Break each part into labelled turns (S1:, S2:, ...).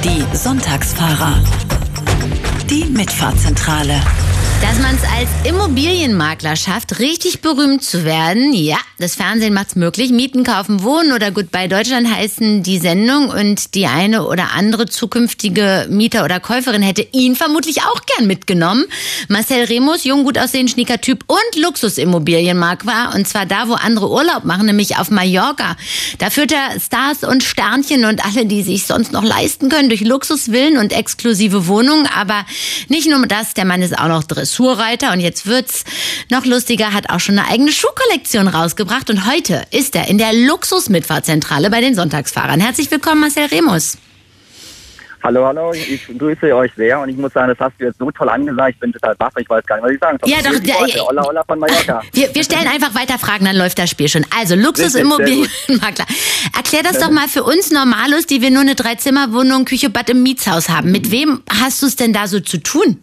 S1: Die Sonntagsfahrer. Die Mitfahrzentrale.
S2: Dass man es als Immobilienmakler schafft, richtig berühmt zu werden, ja, das Fernsehen macht's möglich. Mieten, kaufen, wohnen oder Goodbye Deutschland heißen die Sendung und die eine oder andere zukünftige Mieter oder Käuferin hätte ihn vermutlich auch gern mitgenommen. Marcel Remus, jung, gut aussehend, schnieker Typ und Luxusimmobilienmakler, und zwar da, wo andere Urlaub machen, nämlich auf Mallorca. Da führt er Stars und Sternchen und alle, die sich sonst noch leisten können, durch Luxusvillen und exklusive Wohnungen. Aber nicht nur das, der Mann ist auch noch Dressurreiter und jetzt wird's noch lustiger, hat auch schon eine eigene Schuhkollektion rausgebracht und heute ist er in der Luxus-Mitfahrzentrale bei den Sonntagsfahrern. Herzlich willkommen, Marcel Remus.
S3: Hallo, ich grüße euch sehr und ich muss sagen, das hast du jetzt so toll angesagt, ich bin total baff, ich weiß gar nicht, was ich sagen soll.
S2: Ja, doch,
S3: Olla von Mallorca.
S2: Wir stellen einfach weiter Fragen, dann läuft das Spiel schon. Also, Luxusimmobilienmakler. Erklär das doch mal für uns Normalos, die wir nur eine 3-Zimmer-Wohnung, Küche, Bad im Mietshaus haben. Mit wem hast du es denn da so zu tun?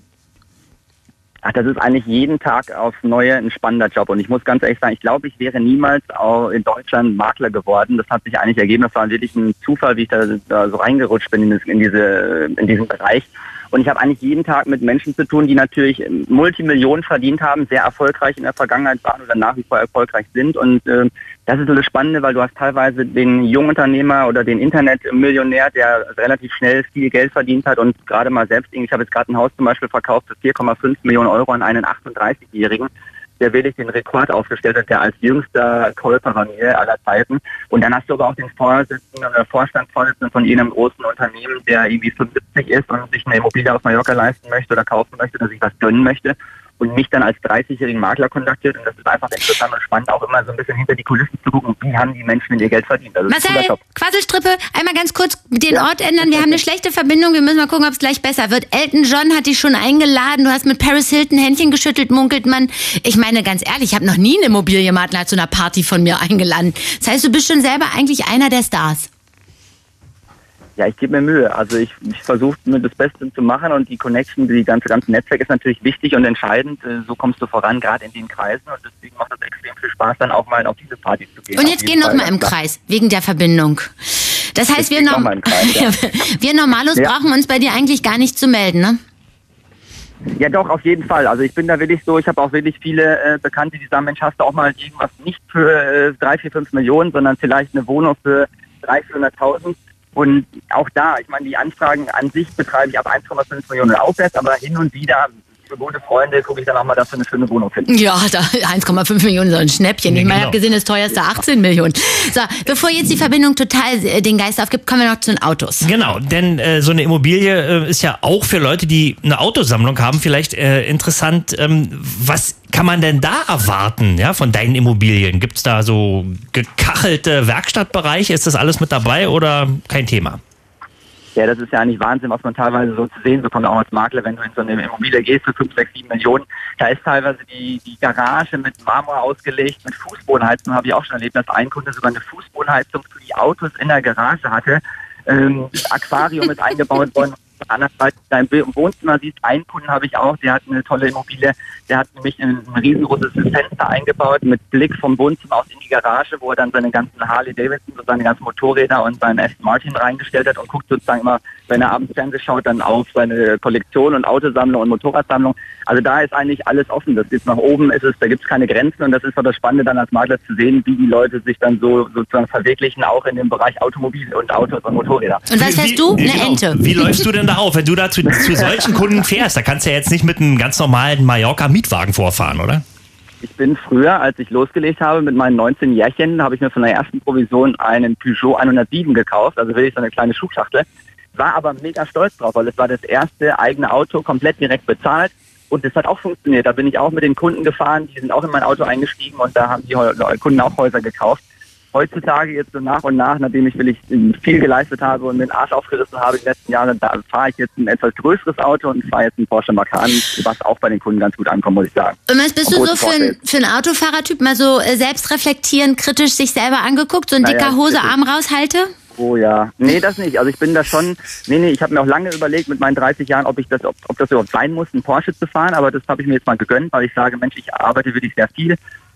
S3: Ach, das ist eigentlich jeden Tag aufs Neue ein spannender Job. Und ich muss ganz ehrlich sagen, ich glaube, ich wäre niemals auch in Deutschland Makler geworden. Das hat sich eigentlich ergeben. Das war wirklich ein Zufall, wie ich da so reingerutscht bin in diesen Bereich. Und ich habe eigentlich jeden Tag mit Menschen zu tun, die natürlich Multimillionen verdient haben, sehr erfolgreich in der Vergangenheit waren oder nach wie vor erfolgreich sind. Und das ist so das Spannende, weil du hast teilweise den Jungunternehmer oder den Internetmillionär, der relativ schnell viel Geld verdient hat und gerade mal selbst, ich habe jetzt gerade ein Haus zum Beispiel verkauft für 4,5 Millionen Euro an einen 38-Jährigen, der wirklich den Rekord aufgestellt hat, der als jüngster Käufer bei mir aller Zeiten. Und dann hast du aber auch den Vorsitzenden oder Vorstandsvorsitzenden von jenem großen Unternehmen, der irgendwie 75 ist und sich eine Immobilie auf Mallorca leisten möchte oder kaufen möchte oder sich was gönnen möchte und mich dann als 30-jährigen Makler kontaktiert. Und das ist einfach interessant und spannend, auch immer so ein bisschen hinter die Kulissen zu gucken, wie haben die Menschen ihr Geld verdient. Also
S2: Marcel, Quasselstrippe, einmal ganz kurz den Ort ändern. Wir haben eine schlechte Verbindung, wir müssen mal gucken, ob es gleich besser wird. Elton John hat dich schon eingeladen, du hast mit Paris Hilton Händchen geschüttelt, munkelt man. Ich meine, ganz ehrlich, ich habe noch nie einen Immobilienmakler zu einer Party von mir eingeladen. Das heißt, du bist schon selber eigentlich einer der Stars.
S3: Ja, ich gebe mir Mühe. Also ich versuche mir das Beste zu machen und die Connection, die ganze Netzwerk ist natürlich wichtig und entscheidend. So kommst du voran, gerade in den Kreisen, und deswegen macht es extrem viel Spaß, dann auch mal auf diese Partys zu gehen.
S2: Und jetzt gehen noch mal im Kreis, wegen der Verbindung. Das heißt, wir Normalos brauchen uns bei dir eigentlich gar nicht zu melden, ne?
S3: Ja, doch, auf jeden Fall. Also ich bin da wirklich so, ich habe auch wirklich viele Bekannte, die sagen, Mensch, hast du auch mal irgendwas nicht für 3, 4, 5 Millionen, sondern vielleicht eine Wohnung für 300.000, 400.000. Und auch da, ich meine, die Anfragen an sich betreibe ich ab 1,5 Millionen aufwärts, aber hin und wieder für gute Freunde gucke ich dann auch mal, dass wir eine schöne Wohnung finden.
S2: Ja, da 1,5 Millionen, so ein Schnäppchen. Ich meine, ich habe gesehen, das teuerste 18 Millionen. So, bevor jetzt die Verbindung total den Geist aufgibt, kommen wir noch zu den Autos.
S4: Genau, denn so eine Immobilie ist ja auch für Leute, die eine Autosammlung haben, vielleicht interessant. Was kann man denn da erwarten, ja, von deinen Immobilien? Gibt es da so gekachelte Werkstattbereiche? Ist das alles mit dabei oder kein Thema?
S3: Ja, das ist ja eigentlich Wahnsinn, was man teilweise so zu sehen bekommt, auch als Makler, wenn du in so eine Immobilie gehst für 5, 6, 7 Millionen. Da ist teilweise die Garage mit Marmor ausgelegt, mit Fußbodenheizung, habe ich auch schon erlebt, dass ein Kunde sogar eine Fußbodenheizung für die Autos in der Garage hatte. Das Aquarium ist eingebaut worden. Andererseits dein Wohnzimmer siehst, einen Kunden habe ich auch, der hat eine tolle Immobilie, der hat nämlich ein riesengroßes Fenster eingebaut mit Blick vom Wohnzimmer aus in die Garage, wo er dann seine ganzen Harley-Davidson, seine ganzen Motorräder und seinen Aston Martin reingestellt hat und guckt sozusagen immer, wenn er abends Fernsehen schaut, dann auf seine Kollektion und Autosammlung und Motorradsammlung. Also da ist eigentlich alles offen, das ist nach oben, da gibt es keine Grenzen und das ist doch das Spannende dann als Makler zu sehen, wie die Leute sich dann so sozusagen verwirklichen, auch in dem Bereich Automobil und Autos und Motorräder.
S2: Und was fährst du? Eine Ente.
S4: Wie läufst du denn da auf, wenn du da zu solchen Kunden fährst? Da kannst du ja jetzt nicht mit einem ganz normalen Mallorca-Mietwagen vorfahren, oder?
S3: Ich bin früher, als ich losgelegt habe mit meinen 19 Jährchen, habe ich mir von der ersten Provision einen Peugeot 107 gekauft, also wirklich so eine kleine Schuhschachtel. War aber mega stolz drauf, weil es war das erste eigene Auto, komplett direkt bezahlt. Und das hat auch funktioniert. Da bin ich auch mit den Kunden gefahren, die sind auch in mein Auto eingestiegen und da haben die Kunden auch Häuser gekauft. Heutzutage jetzt so nach und nach, nachdem ich viel geleistet habe und den Arsch aufgerissen habe in den letzten Jahren, da fahre ich jetzt ein etwas größeres Auto und fahre jetzt einen Porsche Macan, was auch bei den Kunden ganz gut ankommt, muss ich sagen.
S2: Und was bist du so für ein Autofahrertyp? Mal so selbst reflektieren, kritisch sich selber angeguckt, so ein dicker Hose, Arm raushalte?
S3: Oh ja, nee, das nicht. Also ich bin da schon, ich habe mir auch lange überlegt mit meinen 30 Jahren, ob das überhaupt sein muss, einen Porsche zu fahren, aber das habe ich mir jetzt mal gegönnt, weil ich sage, Mensch, ich arbeite wirklich sehr viel.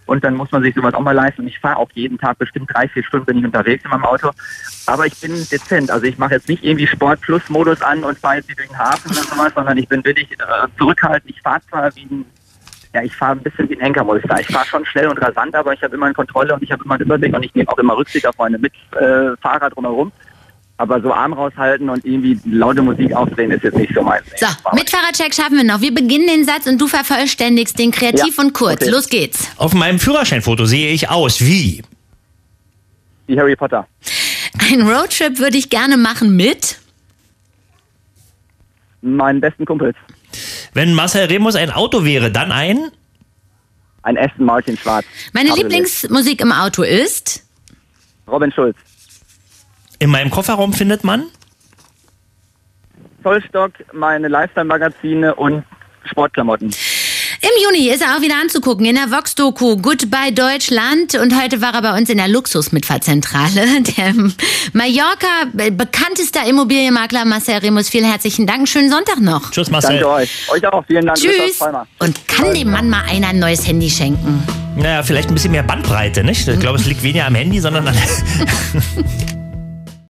S3: und dann muss man sich sowas auch mal leisten. Und ich fahre auch jeden Tag bestimmt 3-4 Stunden bin ich unterwegs in meinem Auto. Aber ich bin dezent. Also ich mache jetzt nicht irgendwie Sport-Plus-Modus an und fahre jetzt hier durch den Hafen oder sowas, sondern ich bin wirklich zurückhaltend. Ich fahre zwar ich fahre ein bisschen wie ein Henker, muss ich sagen. Ich fahre schon schnell und rasant, aber ich habe immer eine Kontrolle und ich habe immer einen Überblick und ich nehme auch immer Rücksicht auf meine Mitfahrer drumherum. Aber so Arm raushalten und irgendwie laute Musik aufdrehen ist jetzt nicht so meins.
S2: So, Mitfahrercheck schaffen wir noch. Wir beginnen den Satz und du vervollständigst den kreativ und kurz. Okay. Los geht's.
S4: Auf meinem Führerscheinfoto sehe ich aus wie?
S3: Wie Harry Potter.
S2: Ein Roadtrip würde ich gerne machen mit?
S3: Meinen besten Kumpels.
S4: Wenn Marcel Remus ein Auto wäre, dann ein?
S3: Ein Aston Martin schwarz.
S2: Meine Lieblingsmusik im Auto ist?
S3: Robin Schulz.
S4: In meinem Kofferraum findet man?
S3: Zollstock, meine Lifestyle-Magazine und Sportklamotten.
S2: Im Juni ist er auch wieder anzugucken in der Vox-Doku Goodbye Deutschland und heute war er bei uns in der Luxus-Mitfahrzentrale. Der Mallorca bekanntester Immobilienmakler Marcel Remus. Vielen herzlichen Dank. Schönen Sonntag noch.
S4: Tschüss Marcel.
S3: Danke euch. Euch auch. Vielen Dank.
S2: Tschüss. Und kann dem Mann mal einer ein neues Handy schenken?
S4: Naja, vielleicht ein bisschen mehr Bandbreite, nicht? Ich glaube, es liegt weniger am Handy, sondern an...